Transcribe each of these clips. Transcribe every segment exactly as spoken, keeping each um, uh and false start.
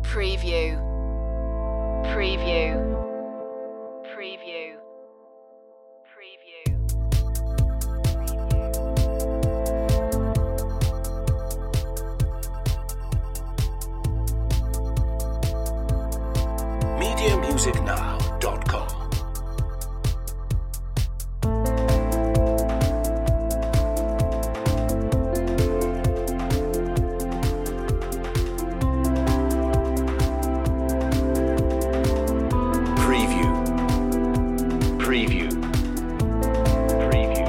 Preview. Preview. Preview. Preview. media music now dot com. Preview. Preview. Preview.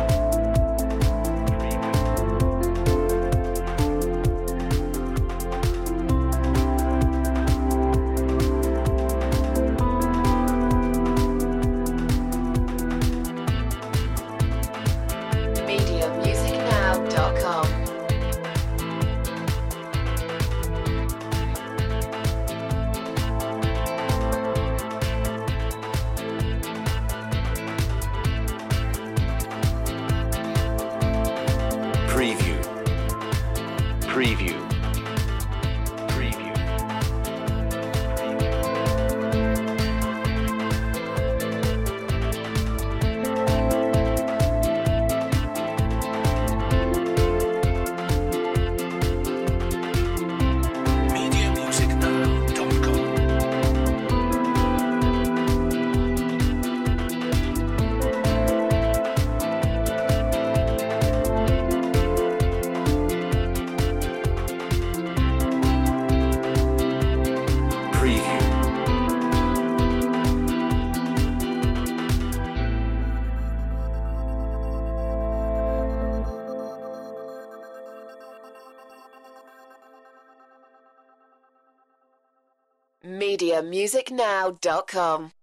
media music now dot com. Preview. Preview. Preview. media music now dot com. Preview. media music now dot com.